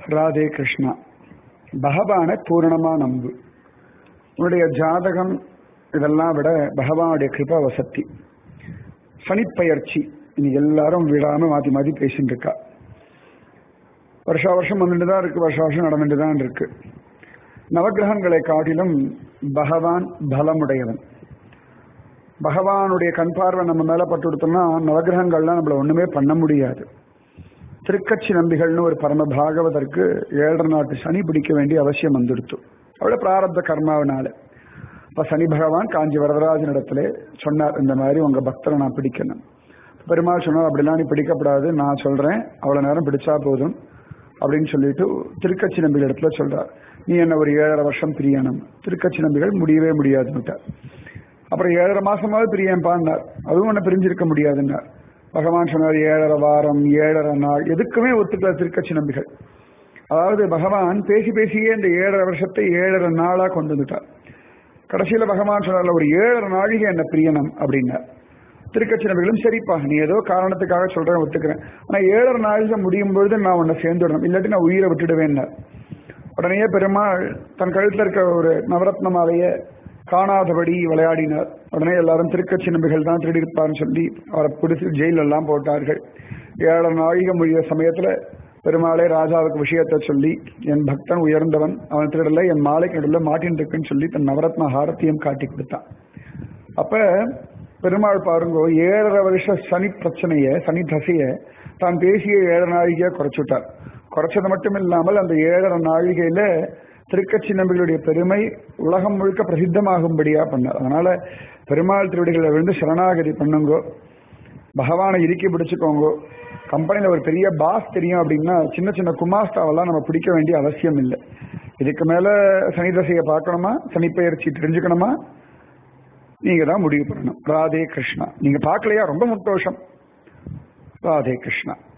ராதே கிருஷ்ணா. பகவானை பூரணமா நம்பு. உன்னுடைய ஜாதகம் இதெல்லாம் விட பகவானுடைய கிருபா வசத்தி. சனிப்பெயர்ச்சி இன்னைக்கு எல்லாரும் விடாம மாத்தி மாத்தி பேசிட்டு இருக்கா. வருஷா வருஷம் வந்துட்டு தான் இருக்கு, வருஷா வருஷம் நடந்துட்டு தான் இருக்கு. நவகிரகங்களை காட்டிலும் பகவான் பலமுடையவன். பகவானுடைய கண் பார்வை நம்ம மேல பட்டு கொடுத்தோம்னா நவகிரகங்கள்லாம் நம்மள ஒண்ணுமே பண்ண முடியாது. திருக்கட்சி நம்பிகள்னு ஒரு பரம பாகவதற்கு 7.5 நாட்டு சனி பிடிக்க வேண்டிய அவசியம் வந்துடுத்து. அவளோட பிராரப்த கர்மாவினால. இப்ப சனி பகவான் காஞ்சி வரதராஜன் இடத்துல சொன்னார், இந்த மாதிரி உங்க பக்தரை நான் பிடிக்கணும். பெருமாள் சொன்னார், அப்படிலாம் நீ பிடிக்கப்படாது, நான் சொல்றேன், அவ்வளவு நேரம் பிடிச்சா போதும் அப்படின்னு சொல்லிட்டு திருக்கட்சி நம்பிகள் இடத்துல சொல்றார், நீ என்ன ஒரு 7.5 வருஷம் பிரியணும். திருக்கட்சி நம்பிகள் முடியவே முடியாதுன்னுட்டார். அப்புறம் 7.5 மாசமாவது பிரியம்பான்னார், அதுவும் ஒன்ன பிரிஞ்சிருக்க முடியாதுன்னார். பகவான் சொன்னார் 7.5 வாரம் 7.5 நாள், எதுக்குமே ஒத்துக்கல திருக்கட்சி நம்பிகள். அதாவது பகவான் பேசி பேசியே இந்த 7.5 வருஷத்தை 7.5 நாளா கொண்டு வந்துட்டார். கடைசியில பகவான் சொன்னார்ல, ஒரு 7.5 நாழிகை என்ன பிரியணும் அப்படின்னார். திருக்கட்சி நம்பிகளும் சரிப்பா, நீ ஏதோ காரணத்துக்காக சொல்றேன் ஒத்துக்கிறேன், ஆனா 7.5 நாழிகை முடியும் பொழுது நான் உன்னை சேர்ந்துடணும், இல்லாட்டி நான் உயிரை விட்டுடுவேன்னார். உடனே பெருமாள் தன் கழுத்துல இருக்க ஒரு நவரத்ன மாலையை காணாதபடி விளையாடினார். உடனே எல்லாரும் திருக்கட்சி நம்பிகள் தான் திருடி இருப்பார்னு சொல்லி அவரை பிடிச்சி ஜெயில எல்லாம் போட்டார்கள். 7.5 நாழிகை முடிய சமயத்துல பெருமாளே ராஜாவுக்கு விஷயத்தை சொல்லி, என் பக்தன் உயர்ந்தவன், அவன் திருடல, என் மாலைக்கு நடுவில் மாட்டின் இருக்குன்னு சொல்லி தன் நவரத்ன ஹாரத்தையும் காட்டி கொடுத்தான். அப்ப பெருமாள் பாருங்கோ 7.5 வருஷ சனி பிரச்சனைய, சனி தசைய தான் பேசிய 7 நாழிகையா குறைச்சுட்டார். குறைச்சது மட்டும் இல்லாமல் அந்த 7.5 நாழிகையில திருக்கட்சி நம்பிகளுடைய பெருமை உலகம் முழுக்க பிரசித்தமாகும்படியா பண்ணார். அதனால பெருமாள் திருவடிகளை விழுந்து சரணாகதி பண்ணுங்கோ, பகவானை இறுக்கி பிடிச்சுக்கோங்கோ. கம்பெனியில ஒரு பெரிய பாஸ் தெரியும் அப்படின்னா சின்ன சின்ன குமாஸ்தாவெல்லாம் நம்ம பிடிக்க வேண்டிய அவசியம் இல்லை. இதுக்கு மேல சனி தசையை பார்க்கணுமா, சனிப்பெயர்ச்சி தெரிஞ்சுக்கணுமா, நீங்க தான் முடிவு பண்ணணும். ராதே கிருஷ்ணா. நீங்க பார்க்கலையா, ரொம்ப சந்தோஷம். ராதே கிருஷ்ணா.